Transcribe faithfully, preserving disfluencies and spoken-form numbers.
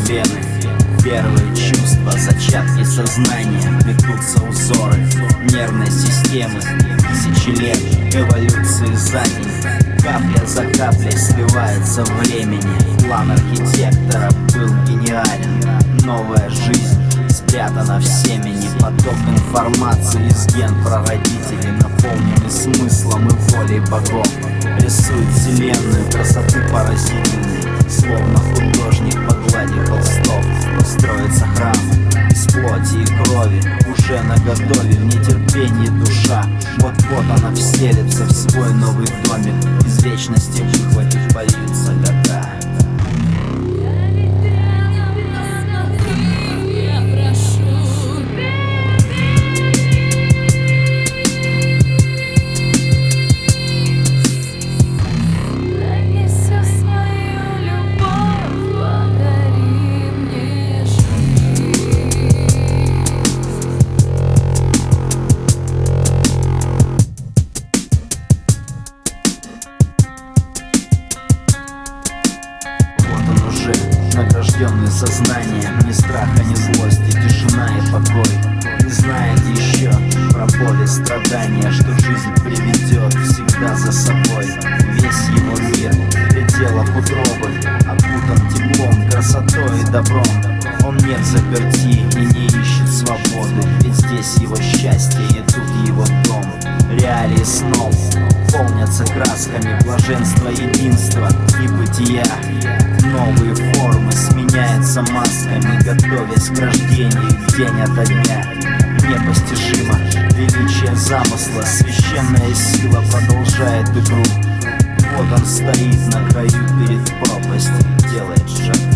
вены. Первые чувства, зачатки сознания, плетутся узоры нервной системы. Тысячи лет эволюции за день, капля за каплей сливается времени. План архитектора был гениален. Новая жизнь спрятана в семени. Поток информации из ген прародителей, наполненный смыслом и волей богов. Рисует вселенную красоты поразительной, словно художник по глади холстов. Строится храм из плоти и крови, уже наготове, в нетерпении душа. Вот-вот она вселится в свой новый домик, из вечности выхватив польются года. Награжденный сознанием, ни страха, ни злости, тишина и покой. Не знает еще про боль и страдания, что жизнь приведет всегда за собой. Весь его мир в пределах утробы окутан теплом, красотой и добром. Он нет заперти и не ищет свободы, ведь здесь его счастье и тут его дом. Реалии снов полнятся красками блаженства, единства и бытия. Новые формы сменяются масками, готовясь к рождению день ото дня. Непостижимо величие замысла, священная сила продолжает игру. Вот он стоит на краю перед пропастью, делает шаг.